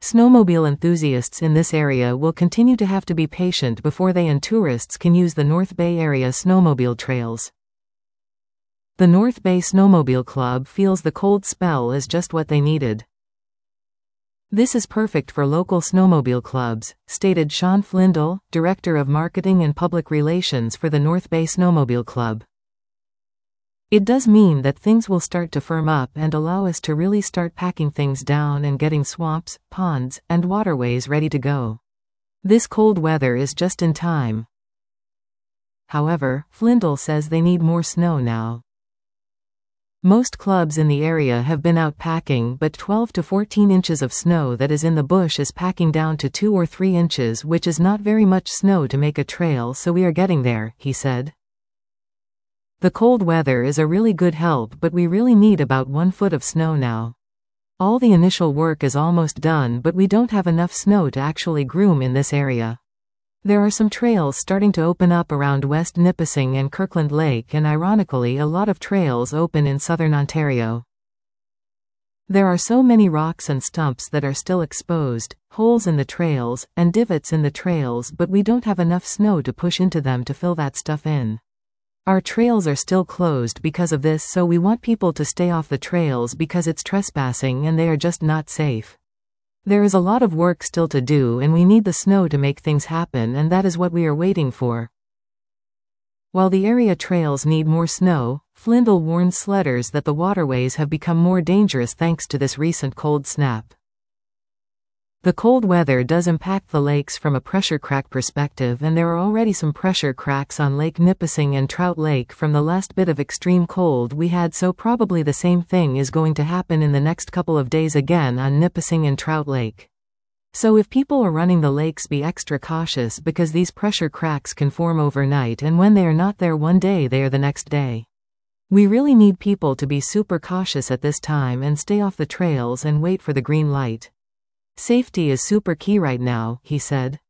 Snowmobile enthusiasts in this area will continue to have to be patient before they and tourists can use the North Bay area snowmobile trails. The North Bay Snowmobile Club feels the cold spell is just what they needed. This is perfect for local snowmobile clubs, stated Sean Flindle, Director of Marketing and Public Relations for the North Bay Snowmobile Club. It does mean that things will start to firm up and allow us to really start packing things down and getting swamps, ponds, and waterways ready to go. This cold weather is just in time. However, Flindle says they need more snow now. Most clubs in the area have been out packing, but 12 to 14 inches of snow that is in the bush is packing down to 2 or 3 inches, which is not very much snow to make a trail, so we are getting there, he said. The cold weather is a really good help, but we really need about 1 foot of snow now. All the initial work is almost done, but we don't have enough snow to actually groom in this area. There are some trails starting to open up around West Nipissing and Kirkland Lake, and ironically a lot of trails open in southern Ontario. There are so many rocks and stumps that are still exposed, holes in the trails, and divots in the trails, but we don't have enough snow to push into them to fill that stuff in. Our trails are still closed because of this, so we want people to stay off the trails because it's trespassing and they are just not safe. There is a lot of work still to do, and we need the snow to make things happen, and that is what we are waiting for. While the area trails need more snow, Flindle warns sledders that the waterways have become more dangerous thanks to this recent cold snap. The cold weather does impact the lakes from a pressure crack perspective, and there are already some pressure cracks on Lake Nipissing and Trout Lake from the last bit of extreme cold we had, so probably the same thing is going to happen in the next couple of days again on Nipissing and Trout Lake. So if people are running the lakes, be extra cautious because these pressure cracks can form overnight, and when they are not there one day they are the next day. We really need people to be super cautious at this time and stay off the trails and wait for the green light. Safety is super key right now, he said.